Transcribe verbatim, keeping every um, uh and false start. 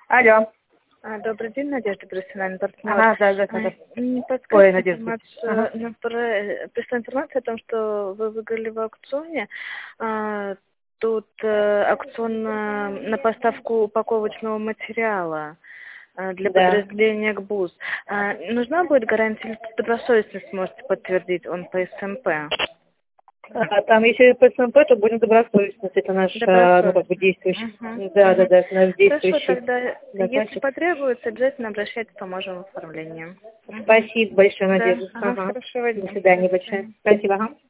Алло. А, добрый день, Надежда, профессиональный партнер. Ага, да, да, да. А, не Ой, подскажете Надежда. информацию, Ага. на про- пришла информация о том, что вы выиграли в аукционе. А, тут э, аукцион на, на поставку упаковочного материала а, для Да. подразделения ГБУЗ. А, нужна будет гарантия, или добросовестность сможете подтвердить, он по СМП? А, там еще и по СМП, то будем добросовестность. Это наш, а, ну, как бы действующий. Угу. Да, да, Угу. да, это наш Хорошо, действующий тогда, если заказчик. потребуется, обязательно обращайтесь, поможем в оформлении. Спасибо большое, Да, Надежда. ага, Ага. хорошего До дня. свидания До большое. свидания. Спасибо. Ага.